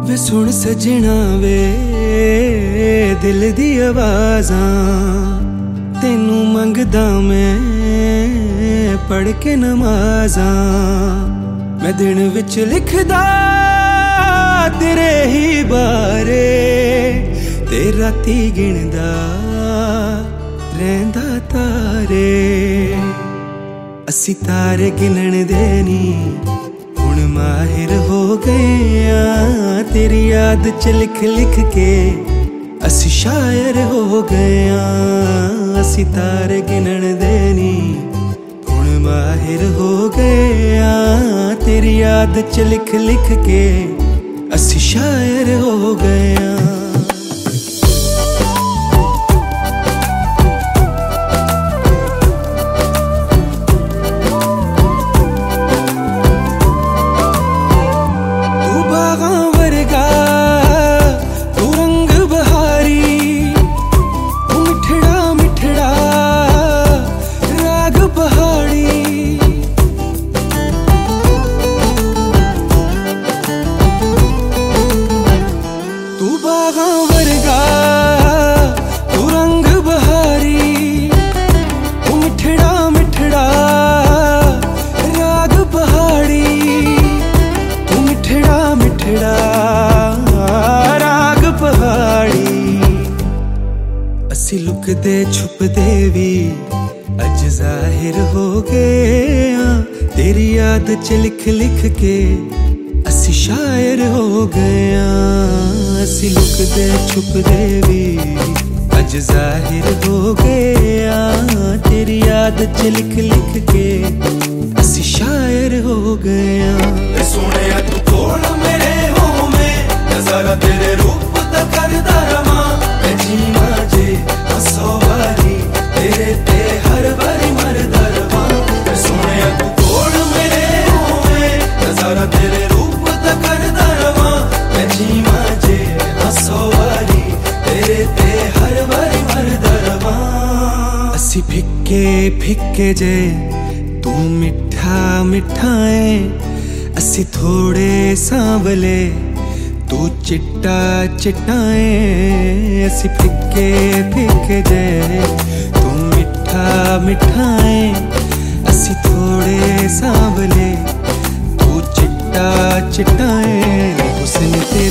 वे सुन सजना वे दिल दी आवाज़ां तेनू मंगदा मैं पढ़ के नमाज़ां। मैं दिन विच लिखदा तेरे ही बारे ते राती गिणदा रहिंदा तारे। असी तारे गिनण दे नी हुण माहिर हो गए आ, तेरी याद च लिख लिख के असी शायर हो गए आ। असी तारे गिनण दे नी हुण माहिर हो गए आ, तेरी याद च लिख लिख के असी शायर हो गए आ। असी लुकदे छुपदे भी अज जाहिर हो गए आ, तेरी याद च लिख लिख के असी शायर हो गए आ। असी लुकदे छुपदे भी अज जाहिर हो गए आ, तेरी याद च लिख लिख के असी शायर हो गए आ। सोने तू कोल मेरे हो में नजारा तेरे रूप दा करदा रवां। मैं जीवा जे हसो वारी तेरे ते हर बारी मरदा रवां। सोने तू कोल मेरे हो में नजारा तेरे रूप दा करदा रवां। मैं जीवा जे हसो वारी तेरे ते हर बारी मरदा रवां। असी फिक्के फिक्के जे तू मिठा मिठा है, असी थोड़े सांवले तू चिट्टा चिट्टा है। असी फिक्के फिक्के जे तू मिठा मिठा है, असी थोड़े सांवले तू चिट्टा चिट्टा है। हुस्न तेरा